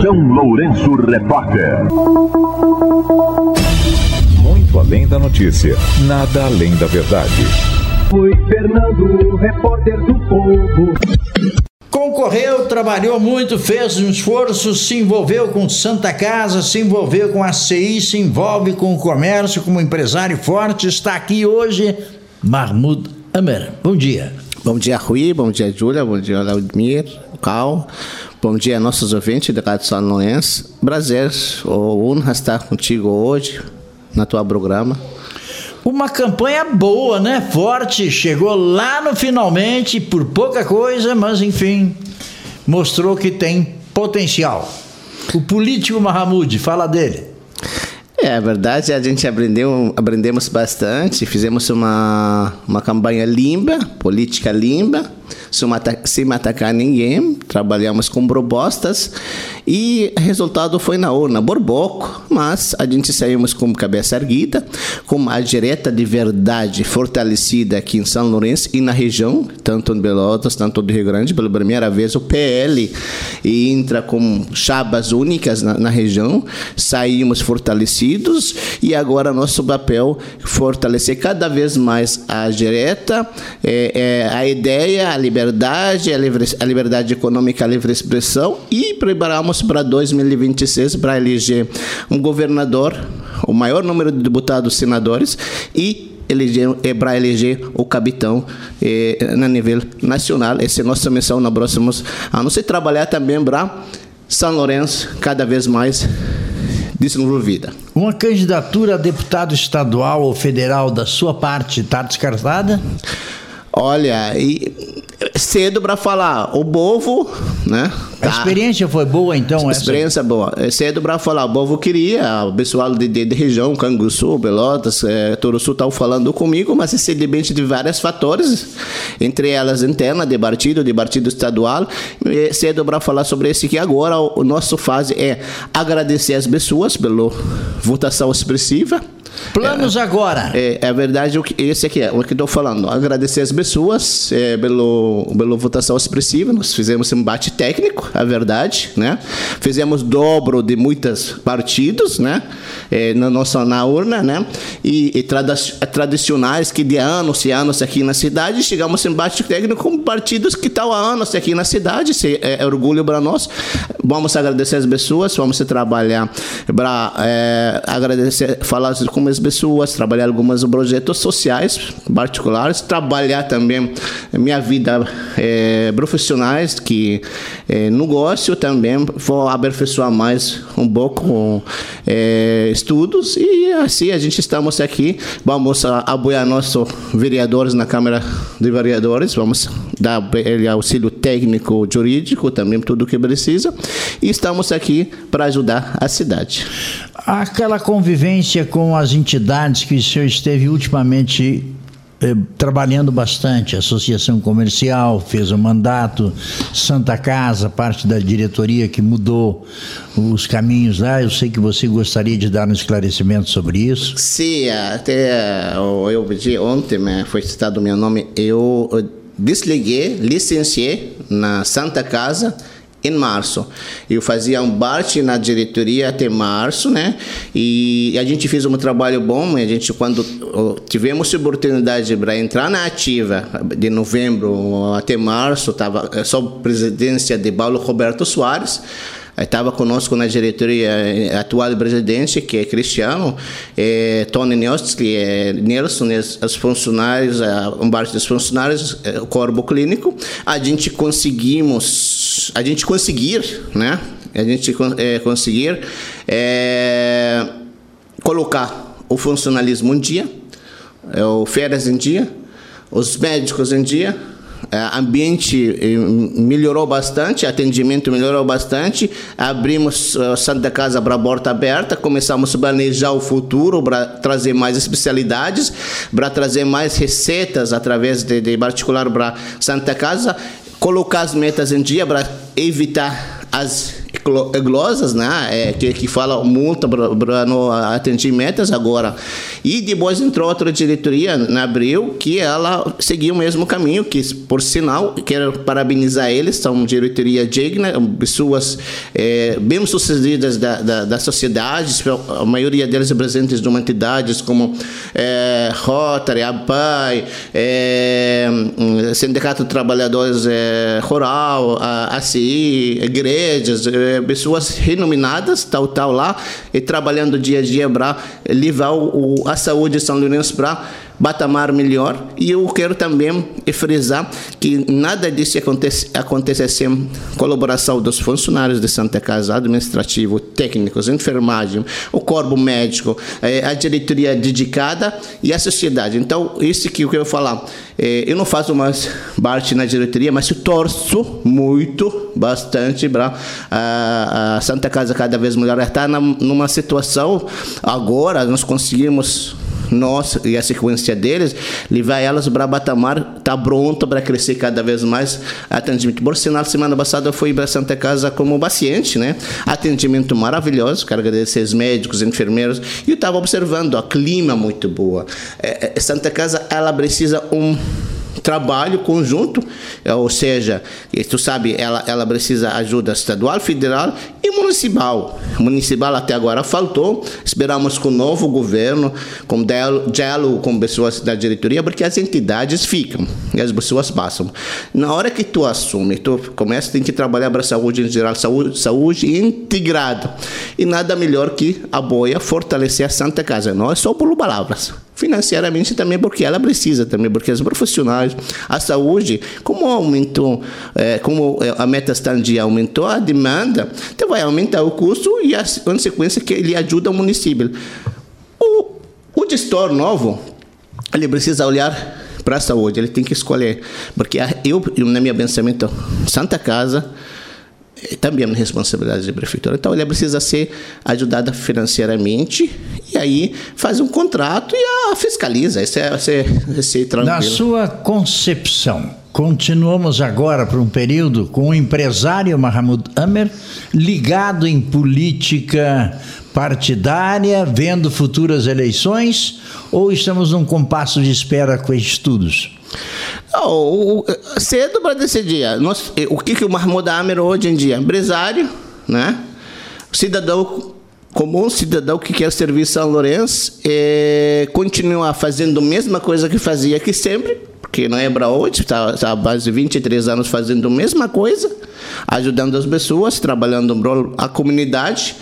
São Lourenço Repórter. Muito além da notícia, nada além da verdade. Foi Fernando, repórter do Povo. Concorreu, trabalhou muito, fez um esforço, se envolveu com Santa Casa, se envolveu com a CI, se envolve com o comércio, como empresário forte. Está aqui hoje Mahmoud Amer. Bom dia. Bom dia, Rui. Bom dia, Júlia. Bom dia, Laudmir, Cal. Bom dia, nossos ouvintes da Rádio São Lourenço. Prazer, honra estar contigo hoje, na tua programa. Uma campanha boa, né? Forte, chegou lá no finalmente, por pouca coisa, mas enfim, mostrou que tem potencial. O político Mahmoud, fala dele. É verdade, a gente aprendemos bastante, fizemos uma campanha limpa, política limpa, sem atacar ninguém, trabalhamos com propostas e o resultado foi na urna, por pouco, mas a gente saímos com cabeça erguida, com uma direita de verdade fortalecida aqui em São Lourenço e na região, tanto em Pelotas, tanto do Rio Grande, pela primeira vez o PL entra com chapas únicas na região, saímos fortalecidos e agora nosso papel é fortalecer cada vez mais a direita, a ideia, a liberdade econômica, a livre expressão e preparamos para 2026 para eleger um governador, o maior número de deputados e senadores e para eleger o capitão na nível nacional. Essa é a nossa missão nos próximos anos e trabalhar também para São Lourenço cada vez mais desenvolvida. Uma candidatura a deputado estadual ou federal da sua parte está descartada? Olha, cedo para falar, o povo, né? A experiência foi boa, então? A experiência boa. É cedo para falar, o povo queria, o pessoal de região, Canguçu, Pelotas, Turuçu estão falando comigo, mas isso depende de vários fatores, entre elas interna de partido estadual. É cedo para falar sobre isso, que agora o nosso fase é agradecer as pessoas pela votação expressiva. Planos agora. É verdade, esse aqui é o que estou falando. Agradecer as pessoas pela votação expressiva. Nós fizemos um embate técnico, é verdade, né? Fizemos dobro de muitos partidos, né? Na urna, né? E tradicionais que de anos e anos aqui na cidade. Chegamos em embate técnico com partidos que estão há anos aqui na cidade. Isso é orgulho para nós. Vamos agradecer as pessoas, vamos trabalhar para agradecer, falar com as pessoas, trabalhar alguns projetos sociais particulares, trabalhar também minha vida profissionais, que negócio também, vou aperfeiçoar mais um pouco estudos e assim a gente estamos aqui, vamos apoiar nossos vereadores na Câmara de Vereadores, vamos dar ele auxílio técnico, jurídico, também tudo que precisa e estamos aqui para ajudar a cidade. Aquela convivência com as entidades que o senhor esteve ultimamente trabalhando bastante, Associação Comercial, fez um mandato, Santa Casa, parte da diretoria que mudou os caminhos lá, eu sei que você gostaria de dar um esclarecimento sobre isso. Sim, até eu pedi ontem, foi citado o meu nome, eu licenciei na Santa Casa em março. Eu fazia um parte na diretoria até março, né? E a gente fez um trabalho bom. A gente, quando tivemos a oportunidade para entrar na ativa de novembro até março, estava sob presidência de Paulo Roberto Soares. Estava conosco na diretoria atual presidente, que é Cristiano, Tony Neostri, Nelson, os funcionários, parte dos funcionários, o corpo clínico. A gente conseguir, né? A gente conseguir colocar o funcionalismo em dia, o férias em dia, os médicos em dia. Ambiente melhorou bastante, atendimento melhorou bastante, abrimos Santa Casa para a porta aberta, começamos a planejar o futuro para trazer mais especialidades, para trazer mais receitas através de particular para Santa Casa, colocar as metas em dia para evitar as glosas, né? Que fala multa para não atingir metas agora. E depois entrou outra diretoria em abril que ela seguiu o mesmo caminho, que por sinal quero parabenizar eles, são uma diretoria digna, pessoas bem sucedidas da sociedade, a maioria deles representantes de uma entidades como Rotary, APAI, Sindicato de Trabalhadores Rural, ACI, igrejas, pessoas renominadas, tal lá, e trabalhando dia a dia para levar a saúde de São Lourenço para patamar melhor. E eu quero também frisar que nada disso acontece sem colaboração dos funcionários de Santa Casa, administrativo, técnicos, enfermagem, o corpo médico, a diretoria dedicada e a sociedade. Então, isso que eu quero falar. Eu não faço mais parte na diretoria, mas eu torço muito, bastante para a Santa Casa cada vez melhor. Está numa situação, agora nós conseguimos, nós e a sequência deles, levar elas para patamar, está pronto para crescer cada vez mais atendimento. Por sinal, semana passada eu fui para Santa Casa como paciente, né? Atendimento maravilhoso, quero agradecer os médicos, enfermeiros, e eu estava observando a clima muito boa. Santa Casa, ela precisa trabalho conjunto, ou seja, tu sabe, ela precisa ajuda estadual, federal e municipal. Municipal até agora faltou, esperamos com o novo governo, com diálogo com pessoas da diretoria, porque as entidades ficam e as pessoas passam. Na hora que tu assume, tu começa, tem que trabalhar para a saúde em geral, saúde integrada, e nada melhor que apoiar, fortalecer a Santa Casa, não é só por palavras. Financeiramente também, porque ela precisa também, porque os profissionais, a saúde, como aumentou, como a meta standia aumentou a demanda, então vai aumentar o custo e a consequência que ele ajuda o município. O gestor novo, ele precisa olhar para a saúde, ele tem que escolher, porque eu no meu pensamento, Santa Casa também é uma responsabilidade da prefeitura. Então, ele precisa ser ajudada financeiramente e aí faz um contrato e fiscaliza. Isso é tranquilo. Na sua concepção, continuamos agora por um período com o empresário Mahmoud Amer ligado em política partidária, vendo futuras eleições, ou estamos num compasso de espera com estudos? Cedo para decidir. O que o Mahmoud Amer hoje em dia? Empresário, né? Cidadão comum, cidadão que quer servir São Lourenço, continua fazendo a mesma coisa que fazia aqui sempre, porque não é para hoje, está há mais de 23 anos fazendo a mesma coisa, ajudando as pessoas, trabalhando para a comunidade.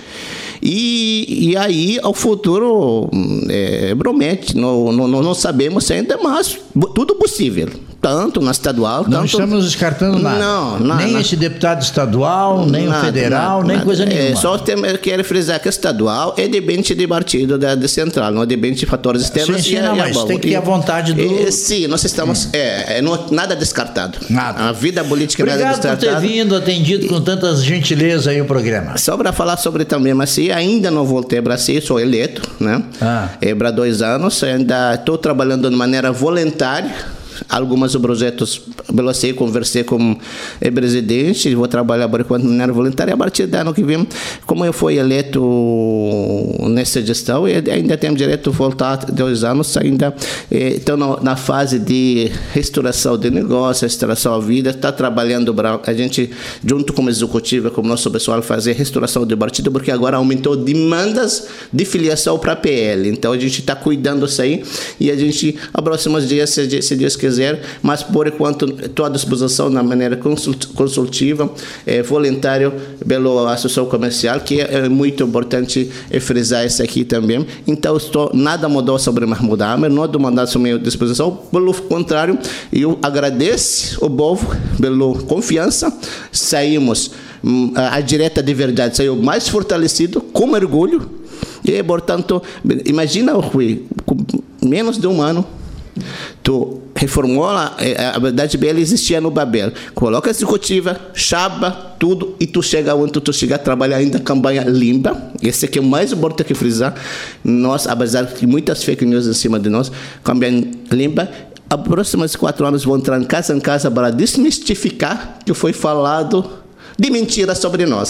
E aí, ao futuro, promete, não sabemos ainda, mas tudo possível. Tanto na estadual... Não estamos descartando nada. Não, nem esse deputado estadual, nem o federal, nem coisa nenhuma. Só quero frisar que o estadual depende de partido da central, não depende de fatores externos. Sim, mas tem que ter a vontade do... Sim, nós estamos... nada descartado. Nada. A vida política nada descartada. Obrigado por ter vindo, atendido com tanta gentileza aí o programa. Só para falar sobre também, mas ainda não voltei para si, sou eleito, né? Para 2 anos, ainda estou trabalhando de maneira voluntária. Alguns projetos, eu conversei com o presidente, vou trabalhar por enquanto de maneira voluntária. A partir do ano que vem, como eu fui eleito nessa gestão, ainda tenho direito de voltar 2 anos, ainda estou na fase de restauração de negócio, restauração da vida, está trabalhando para a gente, junto com o executivo, com o nosso pessoal, fazer restauração do partido, porque agora aumentou demandas de filiação para a PL. Então, a gente está cuidando disso aí e a gente, nos próximos dias, se Deus quiser, mas por enquanto estou à disposição na maneira consultiva, voluntário pela associação comercial, que é muito importante frisar isso aqui também. Então, nada mudou sobre Mahmoud Amer, não estou mandando à minha disposição, pelo contrário, eu agradeço o povo pela confiança, saímos, a direta de verdade saiu mais fortalecido, com orgulho, e portanto, imagina, Rui, com menos de 1 ano, tu reformou a verdade bela existia no Babel, coloca a executiva, chapa tudo e tu chega onde tu chega a trabalhar ainda campanha limpa. Esse aqui é o mais importante que frisar. Nós, apesar de muitas fake news em cima de nós, campanha limpa. Os próximos 4 anos vão entrar em casa para desmistificar que foi falado de mentira sobre nós.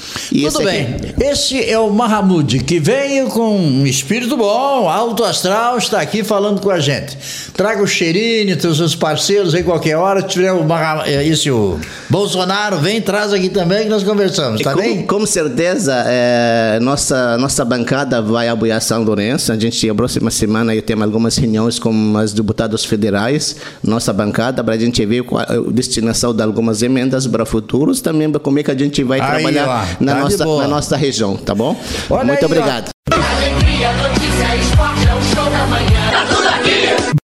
E Tudo bem. aqui... Esse é o Mahamud, que veio com um espírito bom, alto astral, está aqui falando com a gente. Traga o Cheirinho, os seus parceiros aí qualquer hora. Se tiver o Bolsonaro, vem, traz aqui também que nós conversamos, tá bem? Com certeza, nossa bancada vai apoiar São Lourenço. A gente, a próxima semana, eu tenho algumas reuniões com os deputados federais, nossa bancada, para a gente ver qual a destinação de algumas emendas para futuros, também como é que a gente vai trabalhar na nossa região, tá bom? Olha muito aí, obrigado. Alegria, notícia, esporte, é o show da manhã. Tá tudo aqui!